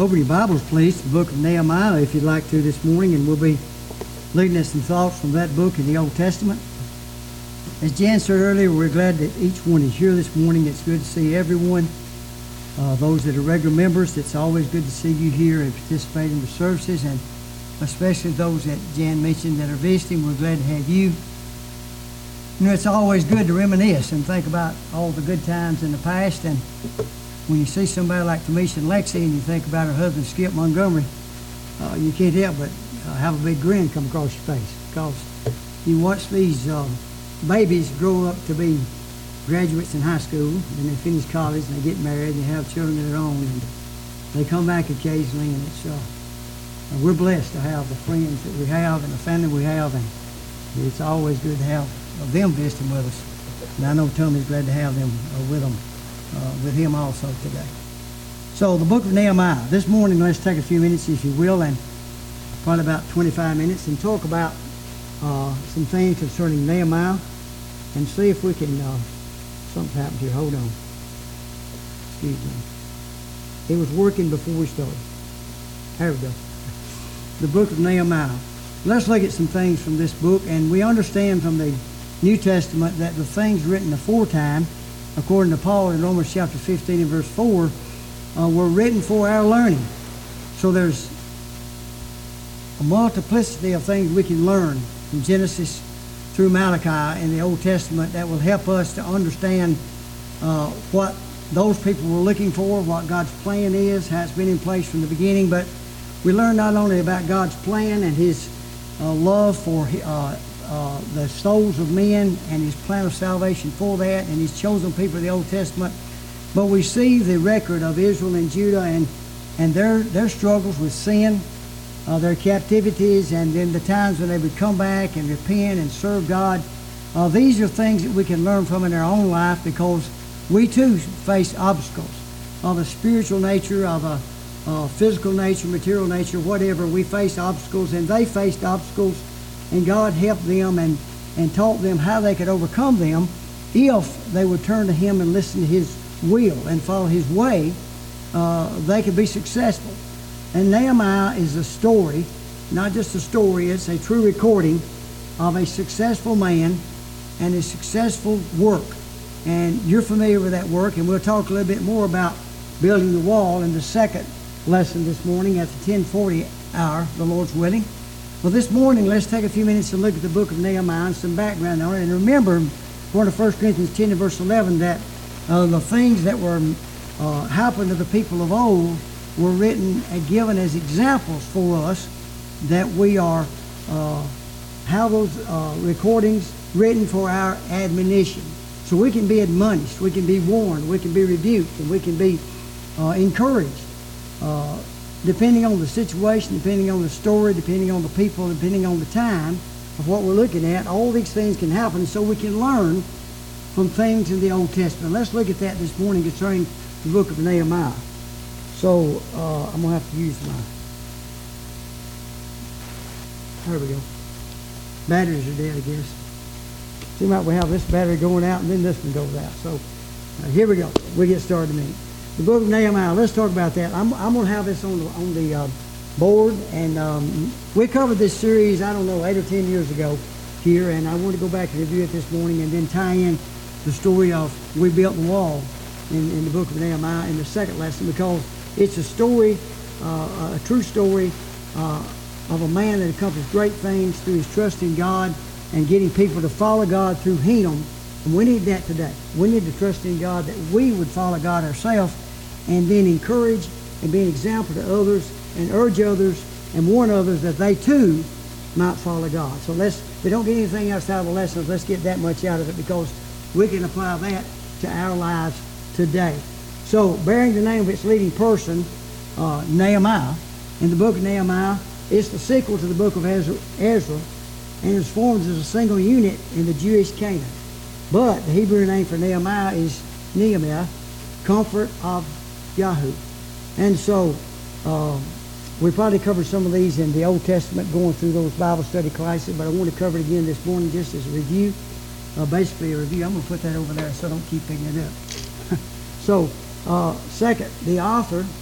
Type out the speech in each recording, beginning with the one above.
Open your Bibles, please, to the book of Nehemiah, if you'd like to this morning, and we'll be looking at some thoughts from that book in the Old Testament. As Jan said earlier, we're glad that each one is here this morning. It's good to see everyone. Those that are regular members, it's always good to see you here and participate in the services, and especially those that Jan mentioned that are visiting. We're glad to have you. You know, it's always good to reminisce and think about all the good times in the past, and when you see somebody like Tamisha and Lexi and you think about her husband Skip Montgomery, you can't help but have a big grin come across your face, because you watch these babies grow up to be graduates in high school, and they finish college and they get married and they have children of their own, and they come back occasionally, and it's we're blessed to have the friends that we have and the family we have, and it's always good to have them visiting with us. And I know Tommy's glad to have them with him also today. So the book of Nehemiah. This morning, let's take a few minutes, if you will, and probably about 25 minutes, and talk about some things concerning Nehemiah, and see if we can, something happened here, hold on. Excuse me. It was working before we started. There we go. The book of Nehemiah. Let's look at some things from this book, and we understand from the New Testament that the things written aforetime, according to Paul in Romans chapter 15 and verse 4, were written for our learning. So there's a multiplicity of things we can learn from Genesis through Malachi in the Old Testament that will help us to understand what those people were looking for, what God's plan is, how it's been in place from the beginning. But we learn not only about God's plan and His love for the souls of men and His plan of salvation for that, and His chosen people of the Old Testament, but we see the record of Israel and Judah and their struggles with sin, their captivities, and then the times when they would come back and repent and serve God. These are things that we can learn from in our own life, because we too face obstacles of a spiritual nature, of a physical nature, material nature, whatever. We face obstacles, and they faced obstacles, and God helped them and taught them how they could overcome them if they would turn to Him and listen to His will and follow His way. They could be successful. And Nehemiah is a story, not just a story, it's a true recording of a successful man and a successful work. And you're familiar with that work, and we'll talk a little bit more about building the wall in the second lesson this morning at the 10:40 hour, the Lord's willing. Well, this morning, let's take a few minutes to look at the book of Nehemiah and some background on it. And remember, according to 1 Corinthians 10 and verse 11, that the things that were happened to the people of old were written and given as examples for us, that we are have those recordings written for our admonition. So we can be admonished, we can be warned, we can be rebuked, and we can be encouraged. Depending on the situation, depending on the story, depending on the people, depending on the time of what we're looking at, all these things can happen, so we can learn from things in the Old Testament. Let's look at that this morning concerning the book of Nehemiah. So I'm going to have to use there we go. Batteries are dead, I guess. Seems like we have this battery going out and then this one goes out. So here we go. We'll get started in a minute. The book of Nehemiah, let's talk about that. I'm going to have this on the board, and we covered this series, I don't know, 8 or 10 years ago here, and I want to go back and review it this morning and then tie in the story of we built the wall in the book of Nehemiah in the second lesson, because it's a story, a true story of a man that accomplished great things through his trust in God and getting people to follow God through him. And we need that today. We need to trust in God, that we would follow God ourselves, and then encourage and be an example to others and urge others and warn others that they too might follow God. So we don't get anything else out of the lessons. Let's get that much out of it, because we can apply that to our lives today. So, bearing the name of its leading person, Nehemiah, in the book of Nehemiah, it's the sequel to the book of Ezra, and it's formed as a single unit in the Jewish canon. But the Hebrew name for Nehemiah is Nehemiah, comfort of Yahoo. And so we probably covered some of these in the Old Testament going through those Bible study classes, but I want to cover it again this morning just as a review. Basically a review. I'm going to put that over there so I don't keep picking it up. So, second, the author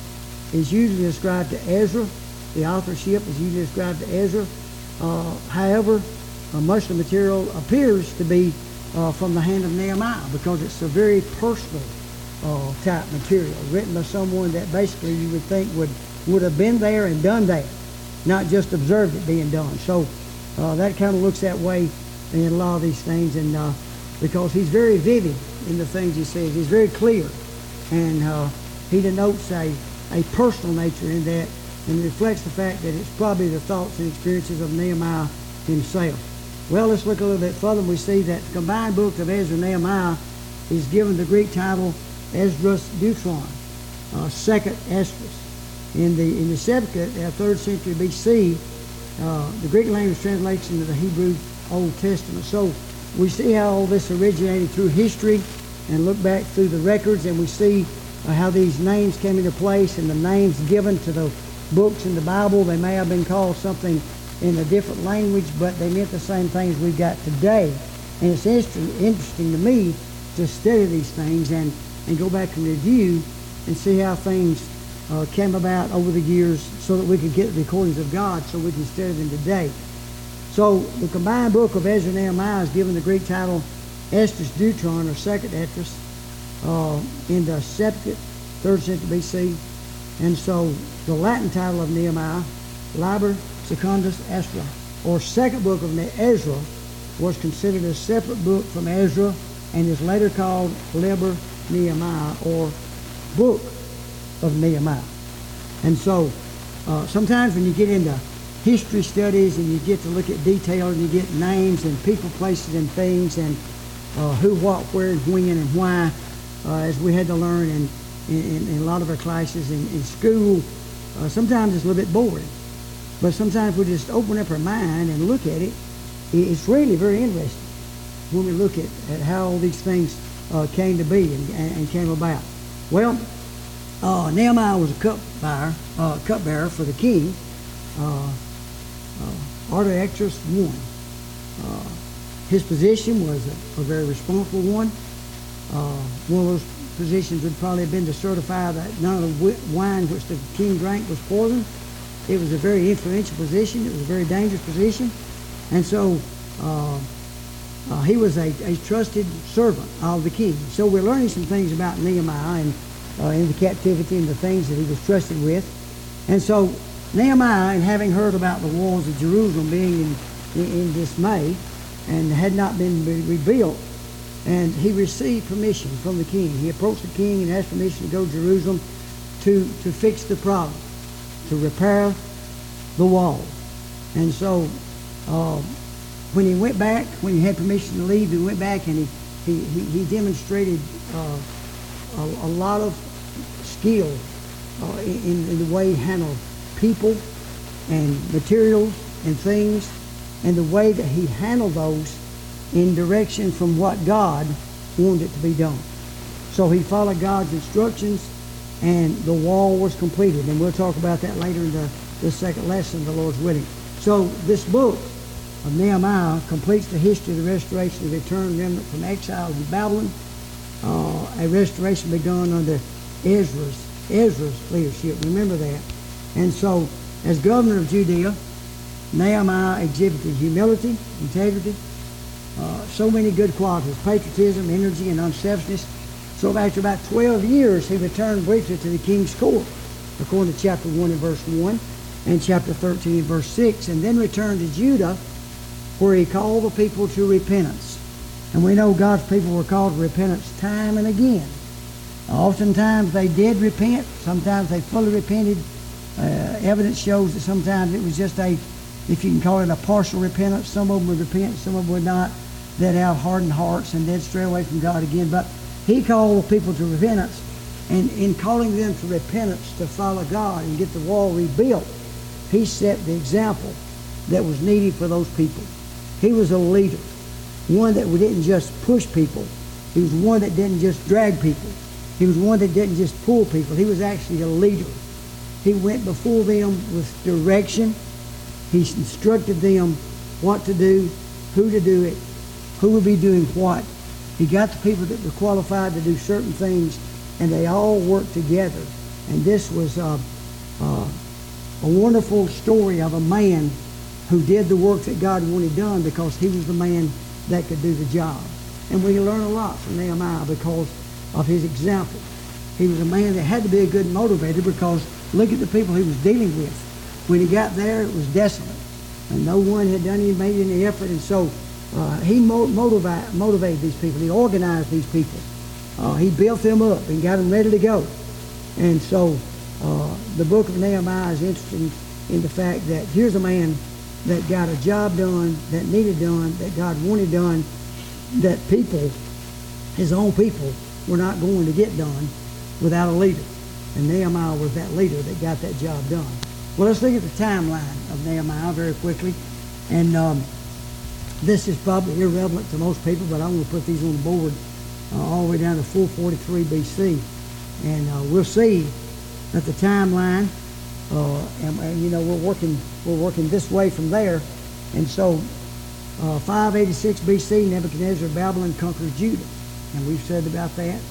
is usually ascribed to Ezra. The authorship is usually ascribed to Ezra. However, much of the material appears to be from the hand of Nehemiah, because it's a very personal type material, written by someone that basically you would think would have been there and done that, not just observed it being done. So that kind of looks that way in a lot of these things, and because he's very vivid in the things he says. He's very clear, and he denotes a personal nature in that, and reflects the fact that it's probably the thoughts and experiences of Nehemiah himself. Well, let's look a little bit further, and we see that the combined book of Ezra and Nehemiah is given the Greek title Esdras Deuteron, second Esdras. In the Septuagint, 3rd century BC, the Greek language translates into the Hebrew Old Testament. So we see how all this originated through history, and look back through the records, and we see how these names came into place, and the names given to the books in the Bible. They may have been called something in a different language, but they meant the same things we've got today. And it's interesting to me to study these things and go back and review and see how things came about over the years, so that we could get the recordings of God so we can study them today. So the combined book of Ezra and Nehemiah is given the Greek title Esdras Deuteron, or second Esdras, in the Septuagint, 3rd century BC. And so the Latin title of Nehemiah, Liber Secundus Ezra, or second book of Ezra, was considered a separate book from Ezra, and is later called Liber Nehemiah, or book of Nehemiah. And so sometimes when you get into history studies and you get to look at detail, and you get names and people, places, and things, and who, what, where, and when, and why, as we had to learn in a lot of our classes in school, sometimes it's a little bit boring. But sometimes we just open up our mind and look at it. It's really very interesting when we look at how all these things came to be and came about. Well, Nehemiah was a cupbearer for the king, Artaxerxes I. His position was a very responsible one. One of those positions would probably have been to certify that none of the wine which the king drank was poisoned. It was a very influential position. It was a very dangerous position. And so he was a trusted servant of the king. So we're learning some things about Nehemiah and in the captivity and the things that he was trusted with. And so Nehemiah, and having heard about the walls of Jerusalem being in dismay and had not been rebuilt, and he received permission from the king. He approached the king and asked permission to go to Jerusalem to fix the problem, to repair the wall. And so when he went back, when he had permission to leave, he went back, and he demonstrated a lot of skill in the way he handled people and materials and things, and the way that he handled those in direction from what God wanted it to be done. So he followed God's instructions, and the wall was completed. And we'll talk about that later in the second lesson, the Lord's willing. So this book of Nehemiah completes the history of the restoration of the returned remnant from exile in Babylon, a restoration begun under Ezra's leadership. Remember that. And so, as governor of Judea, Nehemiah exhibited humility, integrity, so many good qualities: patriotism, energy, and unselfishness. So after about 12 years, he returned briefly to the king's court, according to chapter 1 and verse 1, and chapter 13 and verse 6, and then returned to Judah, where he called the people to repentance. And we know God's people were called to repentance time and again. Oftentimes they did repent. Sometimes they fully repented. Evidence shows that sometimes it was just if you can call it a partial repentance. Some of them would repent, some of them would not. They'd have hardened hearts and they'd stray away from God again. But he called people to repentance. And in calling them to repentance, to follow God and get the wall rebuilt, he set the example that was needed for those people. He was a leader, one that didn't just push people. He was one that didn't just drag people. He was one that didn't just pull people. He was actually a leader. He went before them with direction. He instructed them what to do, who to do it, who would be doing what. He got the people that were qualified to do certain things, and they all worked together. And this was a wonderful story of a man who did the work that God wanted done because he was the man that could do the job. And we learn a lot from Nehemiah because of his example. He was a man that had to be a good motivator because look at the people he was dealing with. When he got there, it was desolate. And no one had made any effort. And so he motivated these people. He organized these people. He built them up and got them ready to go. And so the book of Nehemiah is interesting in the fact that here's a man that got a job done, that needed done, that God wanted done, that people, his own people, were not going to get done without a leader. And Nehemiah was that leader that got that job done. Well, let's look at the timeline of Nehemiah very quickly. And this is probably irrelevant to most people, but I'm going to put these on the board all the way down to 443 BC. And we'll see that the timeline, and you know, we're working this way from there. And so 586 BC, Nebuchadnezzar of Babylon conquers Judah. And we've said about that,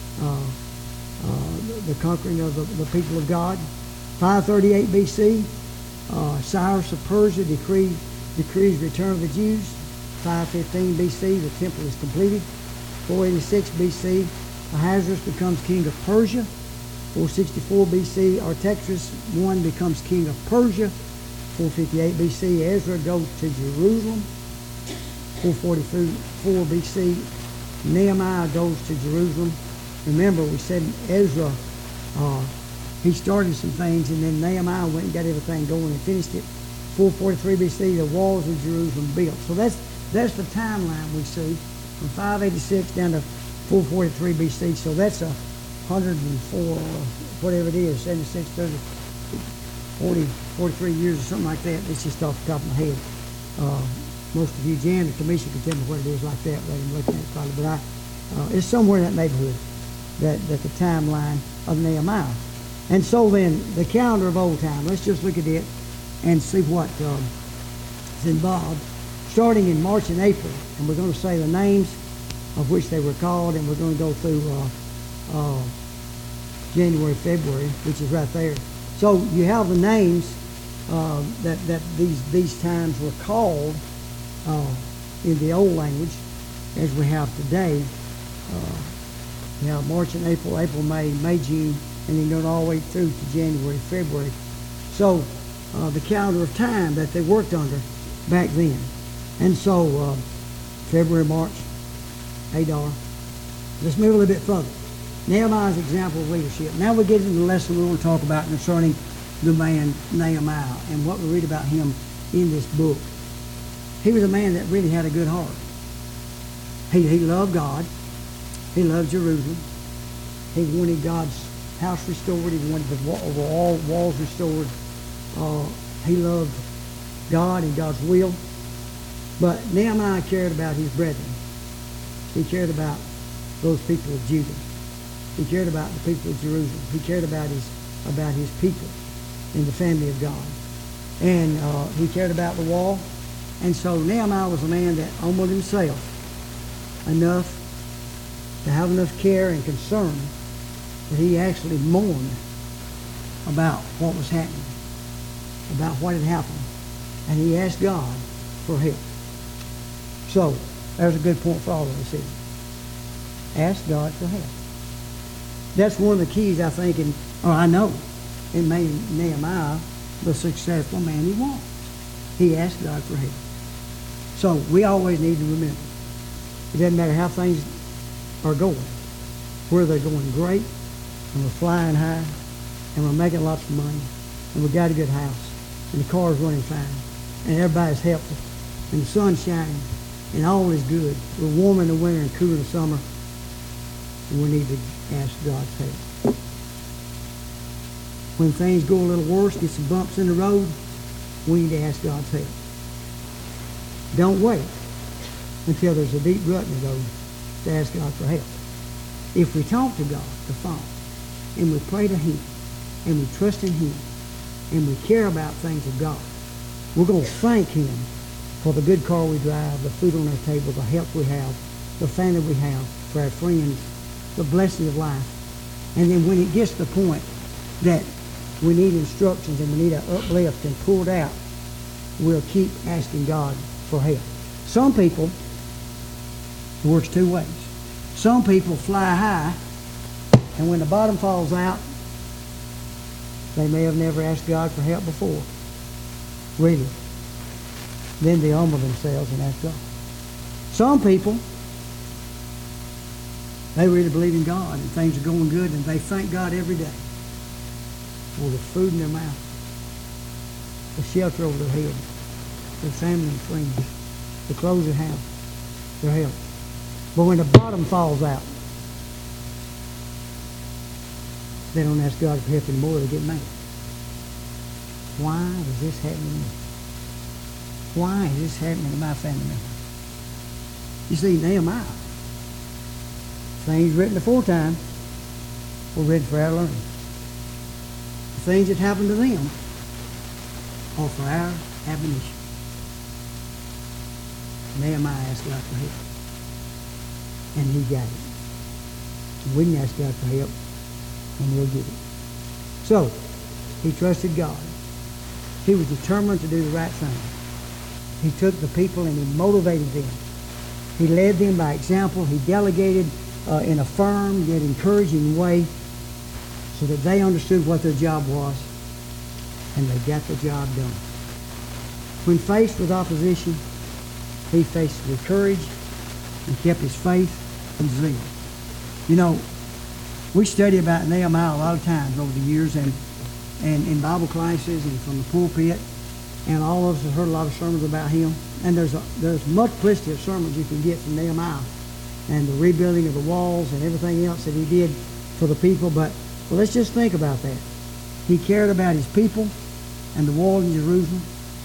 the conquering of the people of God. 538 BC, Cyrus of Persia decrees return of the Jews. 515 BC, the temple is completed. 486 BC, Ahasuerus becomes king of Persia. 464 BC, Artaxerxes I becomes king of Persia. 458 BC, Ezra goes to Jerusalem. 444 BC, Nehemiah goes to Jerusalem. Remember, we said Ezra, he started some things, and then Nehemiah went and got everything going and finished it. 443 BC, the walls of Jerusalem built. So that's the timeline we see from 586 down to 443 BC. So that's 104, whatever it is, 76, 30, 40, 43 years or something like that. It's just off the top of my head. Most of you, Jan or Tamisha, can tell me what it is like that. I'm looking at it probably, but it's somewhere in that neighborhood, that the timeline of Nehemiah. And so then, the calendar of old time, let's just look at it and see what is involved. Starting in March and April, and we're going to say the names of which they were called, and we're going to go through January, February, which is right there. So you have the names that these times were called in the old language, as we have today. You have March and April, April, May, May, June, and then going all the way through to January, February. So the calendar of time that they worked under back then. And so February, March, Adar. Let's move a little bit further. Nehemiah's example of leadership. Now we get into the lesson we want to talk about concerning the man Nehemiah and what we read about him in this book. He was a man that really had a good heart. He loved God. He loved Jerusalem. He wanted God's house restored. He wanted the walls restored. He loved God and God's will. But Nehemiah cared about his brethren. He cared about those people of Judah. He cared about the people of Jerusalem. He cared about his people in the family of God. And he cared about the wall. And so Nehemiah was a man that humbled himself enough to have enough care and concern that he actually mourned about what was happening, about what had happened. And he asked God for help. So, there's a good point for all of us here. Ask God for help. That's one of the keys, I think, I know, in making Nehemiah the successful man he was. He asked God for help. So, we always need to remember, it doesn't matter how things are going, where they're going great, and we're flying high, and we're making lots of money, and we've got a good house, and the car's running fine, and everybody's healthy, and the sun's shining, and all is good. We're warm in the winter and cool in the summer, and we need to ask God's help. When things go a little worse, get some bumps in the road, we need to ask God's help. Don't wait until there's a deep rut in the road to ask God for help. If we talk to God, the Father, and we pray to Him, and we trust in Him, and we care about things of God, we're going to thank Him for the good car we drive, the food on our table, the health we have, the family we have, for our friends, the blessing of life. And then when it gets to the point that we need instructions and we need an uplift and pulled out, we'll keep asking God for help. Some people, it works two ways. Some people fly high, and when the bottom falls out, they may have never asked God for help before. Really. Then they humble themselves and ask God. Some people, they really believe in God and things are going good and they thank God every day for the food in their mouth, the shelter over their head, their family and friends, the clothes they have, their health. But when the bottom falls out, they don't ask God for help anymore, they get mad. Why is this happening to me? Why is this happening to my family member? You see, Nehemiah, things written aforetime were written for our learning. The things that happened to them are for our admonition. Nehemiah asked God for help, and he got it. We can ask God for help, and we'll get it. So, he trusted God. He was determined to do the right thing. He took the people and he motivated them. He led them by example. He delegated in a firm yet encouraging way so that they understood what their job was, and they got the job done. When faced with opposition, he faced it with courage and kept his faith and zeal. You know, we study about Nehemiah a lot of times over the years, and in Bible classes and from the pulpit, and all of us have heard a lot of sermons about him. And there's multiplicity of sermons you can get from Nehemiah and the rebuilding of the walls and everything else that he did for the people. But let's just think about that. He cared about his people and the wall in Jerusalem.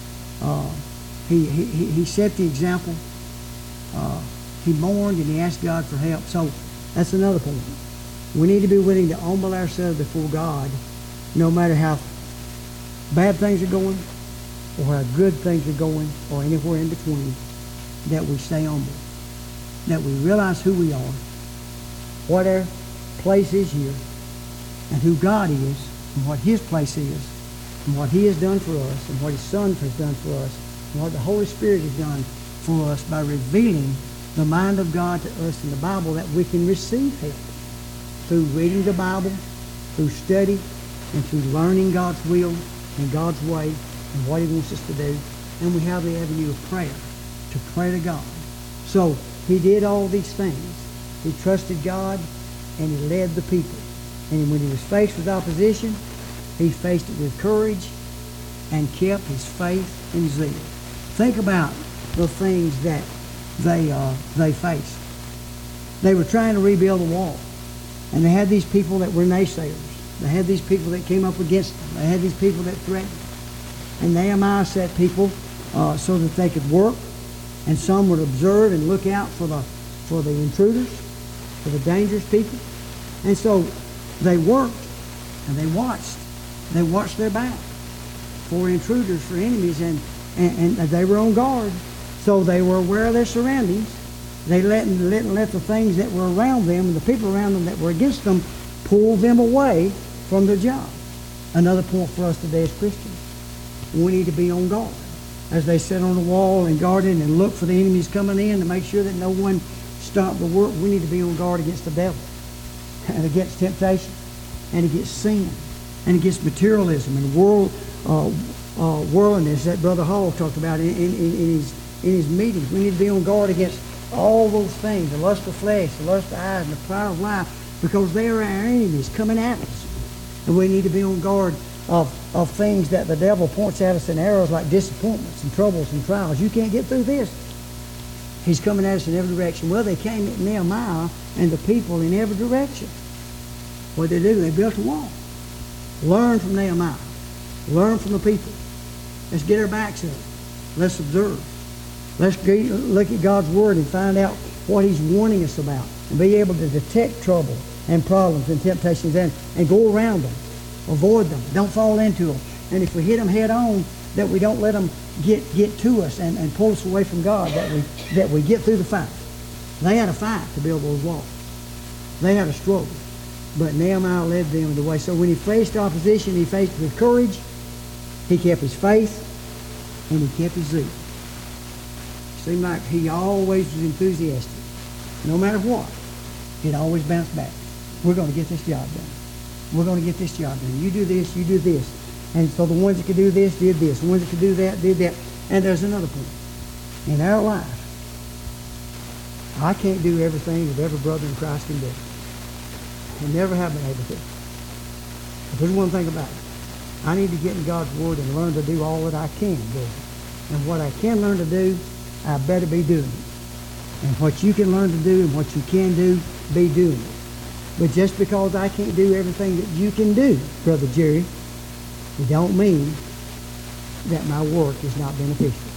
He set the example. He mourned and he asked God for help. So that's another point. We need to be willing to humble ourselves before God, no matter how bad things are going or how good things are going or anywhere in between, that we stay humble, that we realize who we are, what our place is here, and who God is, and what his place is, and what he has done for us, and what his Son has done for us, and what the Holy Spirit has done for us by revealing the mind of God to us in the Bible, that we can receive help through reading the Bible, through study, and through learning God's will and God's way and what he wants us to do. And we have the avenue of prayer, to pray to God. So he did all these things. He trusted God and he led the people. And when he was faced with opposition, he faced it with courage and kept his faith and zeal. Think about the things that they faced. They were trying to rebuild the wall. And they had these people that were naysayers. They had these people that came up against them. They had these people that threatened them. And Nehemiah set people so that they could work, and some would observe and look out for the intruders, for the dangerous people. And so they worked and they watched. They watched their back for intruders, for enemies, and they were on guard. So they were aware of their surroundings. They let the things that were around them and the people around them that were against them pull them away from their job. Another point for us today as Christians. We need to be on guard. As they sit on the wall and guarded and look for the enemies coming in to make sure that no one stopped the work, we need to be on guard against the devil and against temptation and against sin and against materialism and worldliness that Brother Hall talked about in his meetings. We need to be on guard against all those things, the lust of flesh, the lust of eyes, and the pride of life, because they are our enemies coming at us. And we need to be on guard of things that the devil points at us in arrows like disappointments and troubles and trials. You can't get through this. He's coming at us in every direction. Well, they came at Nehemiah and the people in every direction. What did they do? They built a wall. Learn from Nehemiah. Learn from the people. Let's get our backs up. Let's observe. Let's look at God's Word and find out what he's warning us about and be able to detect trouble and problems and temptations and go around them. Avoid them. Don't fall into them. And if we hit them head on, that we don't let them get to us and pull us away from God, that we get through the fight. They had a fight to build those walls. They had a struggle. But Nehemiah led them the way. So when he faced opposition, he faced it with courage. He kept his faith, and he kept his zeal. Seemed like he always was enthusiastic. No matter what, he'd always bounce back. We're going to get this job done. We're going to get this job done. You do this, you do this. And so the ones that could do this, did this. The ones that could do that, did that. And there's another point. In our life, I can't do everything that every brother in Christ can do. I never have been able to. But there's one thing about it. I need to get in God's Word and learn to do all that I can do. And what I can learn to do, I better be doing it. And what you can learn to do and what you can do, be doing it. But just because I can't do everything that you can do, Brother Jerry, it don't mean that my work is not beneficial.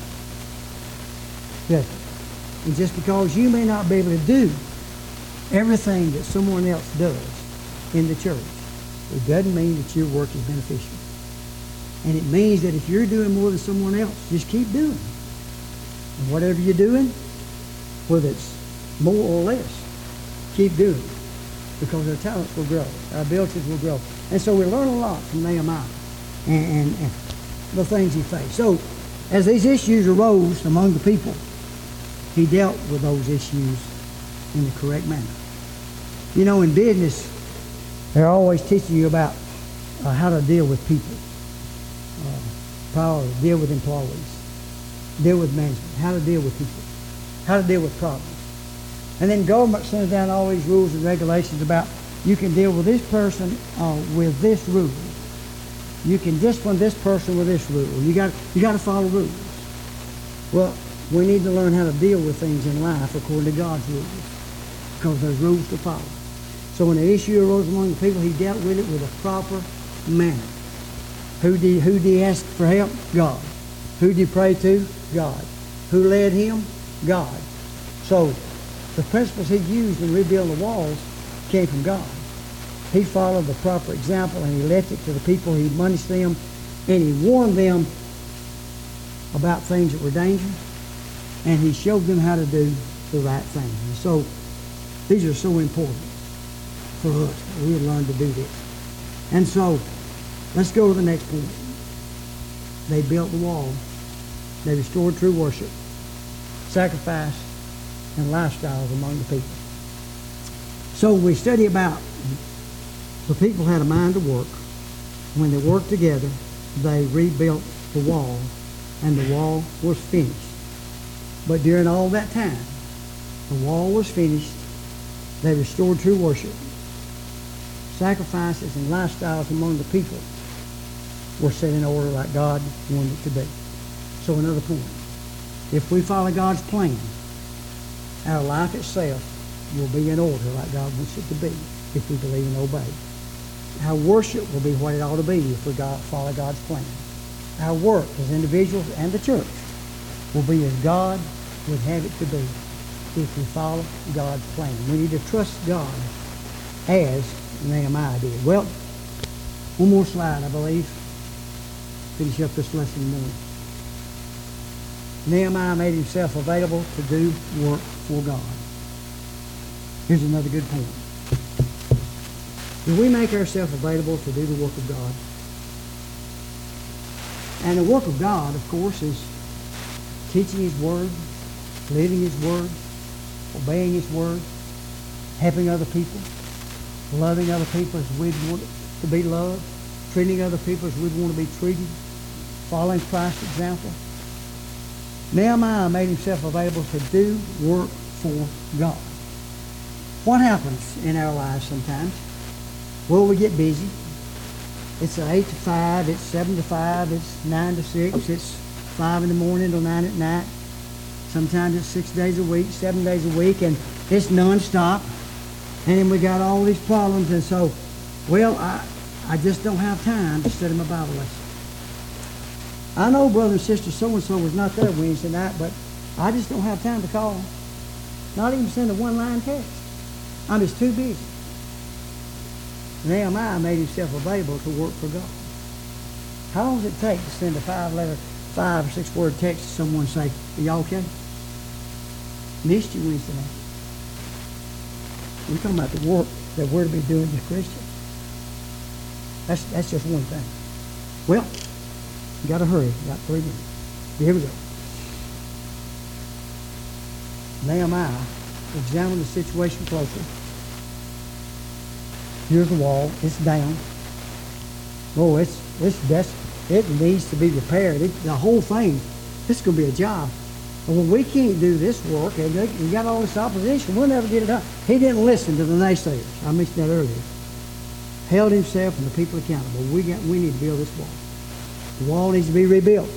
Yes. And just because you may not be able to do everything that someone else does in the church, it doesn't mean that your work is beneficial. And it means that if you're doing more than someone else, just keep doing it. And whatever you're doing, whether it's more or less, keep doing it. Because our talents will grow, our abilities will grow. And so we learn a lot from Nehemiah and the things he faced. So as these issues arose among the people, he dealt with those issues in the correct manner. You know, in business, they're always teaching you about how to deal with people, deal with employees, deal with management, how to deal with people, how to deal with problems. And then government sends down all these rules and regulations about you can deal with this person with this rule. You can discipline this person with this rule. You got to follow rules. Well, we need to learn how to deal with things in life according to God's rules, because there's rules to follow. So when an issue arose among the people, he dealt with it with a proper manner. Who did he ask for help? God. Who did he pray to? God. Who led him? God. So the principles he used in rebuilding the walls came from God. He followed the proper example, and he left it to the people. He admonished them, and he warned them about things that were dangerous, and he showed them how to do the right thing. And so these are so important for us. We have learned to do this. And so let's go to the next point. They built the wall. They restored true worship, sacrifice, and lifestyles among the people. So we study about the people had a mind to work. When they worked together, they rebuilt the wall, and the wall was finished. But during all that time, the wall was finished. They restored true worship. Sacrifices and lifestyles among the people were set in order like God wanted it to be. So another point. If we follow God's plan, our life itself will be in order like God wants it to be if we believe and obey. Our worship will be what it ought to be if we follow God's plan. Our work as individuals and the church will be as God would have it to be if we follow God's plan. We need to trust God as Nehemiah did. Well, one more slide, I believe. Finish up this lesson more. Nehemiah made himself available to do work for God. Here's another good point. Do we make ourselves available to do the work of God? And the work of God, of course, is teaching His Word, living His Word, obeying His Word, helping other people, loving other people as we'd want to be loved, treating other people as we'd want to be treated, following Christ's example. Nehemiah made himself available to do work for God. What happens in our lives sometimes? Well, we get busy. It's 8 to 5, it's 7 to 5, it's 9 to 6, it's 5 in the morning till 9 at night. Sometimes it's 6 days a week, 7 days a week, and it's nonstop. And then we got all these problems, and so, well, I just don't have time to study my Bible lesson. I know brother and sister so-and-so was not there Wednesday night, but I just don't have time to call them. Not even send a one-line text. I'm just too busy. Nehemiah made himself available to work for God. How long does it take to send a 5 or 6 word text to someone and say, are y'all okay? Missed you Wednesday night. We're talking about the work that we're to be doing as Christians. That's just one thing. Well, you got to hurry. Got 3 minutes. Here we go. Nehemiah examined the situation closely. Here's the wall. It's down. Oh, it needs to be repaired. The whole thing. This is going to be a job. And when we can't do this work, and we got all this opposition, we'll never get it done. He didn't listen to the naysayers. I mentioned that earlier. Held himself and the people accountable. We need to build this wall. The wall needs to be rebuilt.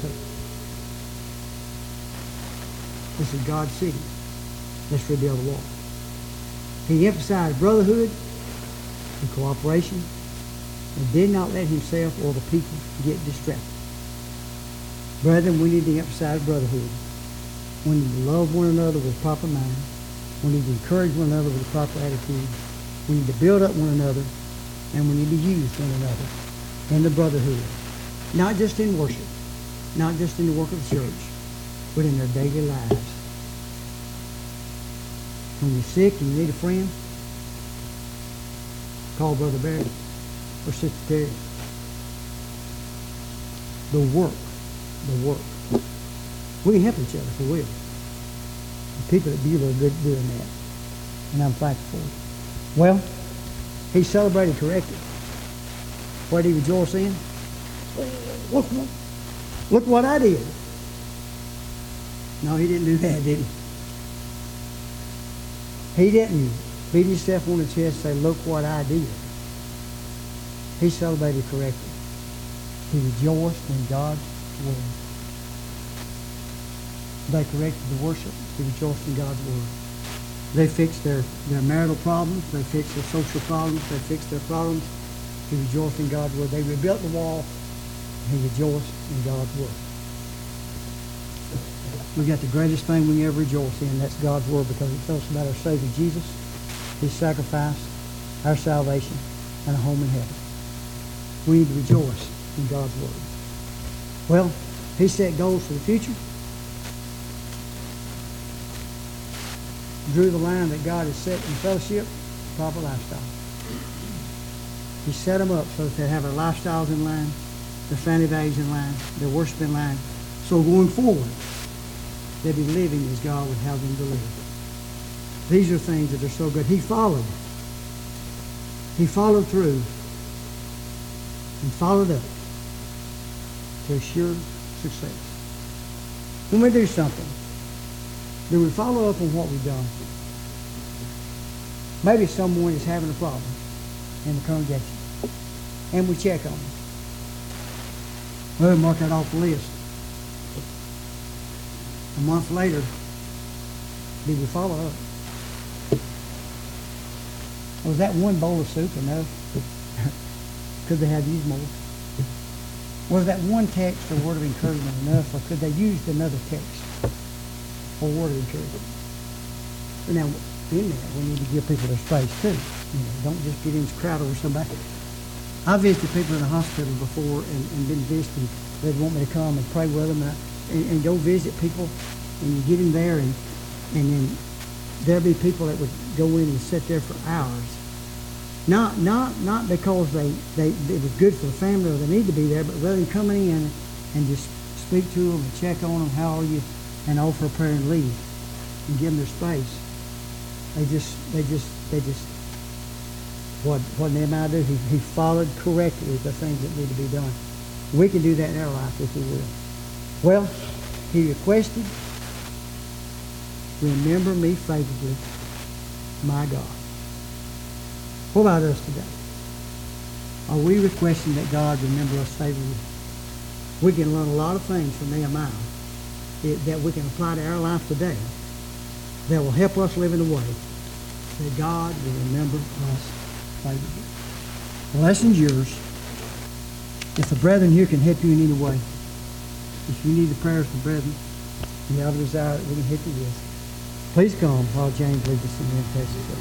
This is God's city. Let's rebuild the wall. He emphasized brotherhood and cooperation and did not let himself or the people get distracted. Brethren, we need to emphasize brotherhood. We need to love one another with proper mind. We need to encourage one another with a proper attitude. We need to build up one another, and we need to use one another in the brotherhood. Not just in worship, not just in the work of the church, but in their daily lives. When you're sick and you need a friend, call Brother Barry or Sister Terry. The work. We can help each other for real. The people at Beulah are good at doing that. And I'm thankful for it. Well, he celebrated correctly. What did he rejoice in? Look what I did. No, he didn't do that, did he? He didn't beat himself on the chest and say, look what I did. He celebrated correctly. He rejoiced in God's word. They corrected the worship. He rejoiced in God's word. They fixed their marital problems. They fixed their social problems. They fixed their problems. He rejoiced in God's word. They rebuilt the wall. He rejoiced in God's word. We got the greatest thing we can ever rejoice in. That's God's word, because it tells us about our Savior Jesus, his sacrifice, our salvation, and a home in heaven. We need to rejoice in God's word. Well, he set goals for the future. Drew the line that God has set in fellowship, proper lifestyle. He set them up so that they have their lifestyles in line, their family values in line, their worship in line. So going forward, they'll be living as God would have them to live. These are things that are so good. He followed through and followed up to assure success. When we do something, do we follow up on what we've done? Maybe someone is having a problem in the congregation, and we check on them. Well, mark that off the list. A month later, did we follow up? Was that one bowl of soup enough? Could they have used more? Was that one text or word of encouragement enough, or could they use another text or word of encouragement? But now, in that, we need to give people their space too. Don't just get in this crowd over somebody. I visited people in the hospital before and been visiting. They'd want me to come and pray with them and go visit people, and you get in there and then there'll be people that would go in and sit there for hours. Not because it was good for the family or they need to be there, but rather than coming in and just speak to them and check on them, how are you, and offer a prayer and leave and give them their space. They just what Nehemiah did, he followed correctly the things that need to be done. We can do that in our life if we will. Well, he requested, remember me favorably, my God. What about us today? Are we requesting that God remember us favorably? We can learn a lot of things from Nehemiah that we can apply to our life today that will help us live in a way that God will remember us favorably. The lesson's yours. If the brethren here can help you in any way, if you need the prayers of the brethren, and you have a desire that we can help you with, please come while James leads us in the invitation.